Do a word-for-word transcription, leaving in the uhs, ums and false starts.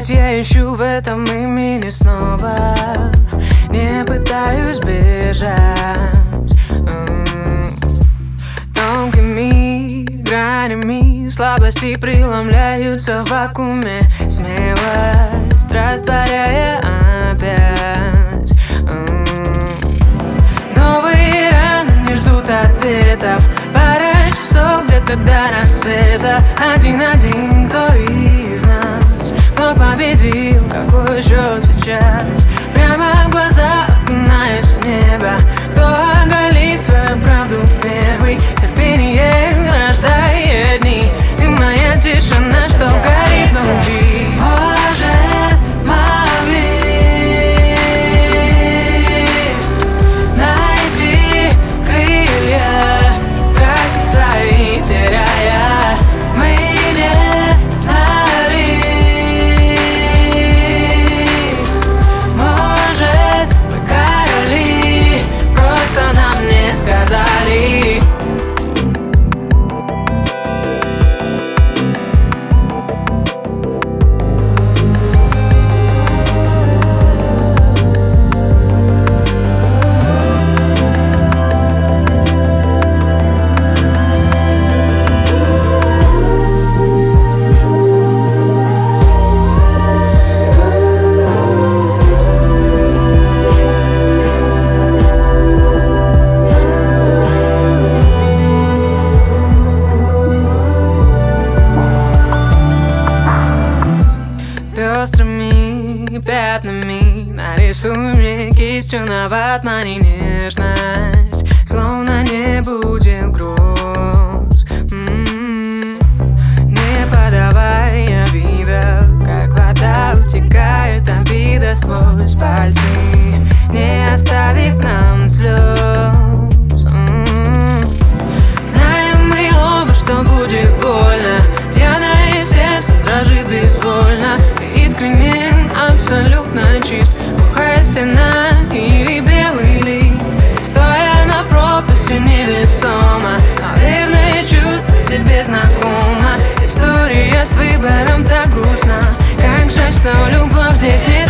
Опять я ищу в этом имени снова, не пытаюсь бежать. Тонкими гранями слабости преломляются в вакууме. Смелость растворяя опять. Новые раны не ждут ответов. Пара часов где-то до рассвета. Один-один, кто из нас, кто победил, какой счет сейчас? Прямо в глаза окунаясь в небо. Кто оголит свою правду первый? Терпение рождает дни. И моя тишина, что горит внутри. Может, могли найти крылья, страх свои теряя. Мы не знали. Может, мы короли, просто нам не сказали. Пестрыми пятнами нарисуй мне кистью на ватмане нежность, словно не будет груз. М-м-м. Не подавая вида, как вода утекает обида сквозь пальцы, не оставив нам слез. М-м. Знаем мы оба, что будет больно. Пьяное сердце дрожит безвольно. Искренен, абсолютно чист. Глухая стена или белый лист. Стоя на пропасти невесомо, наверное, чувство тебе знакомо. История с выбором так грустна. Как жаль, что любовь здесь не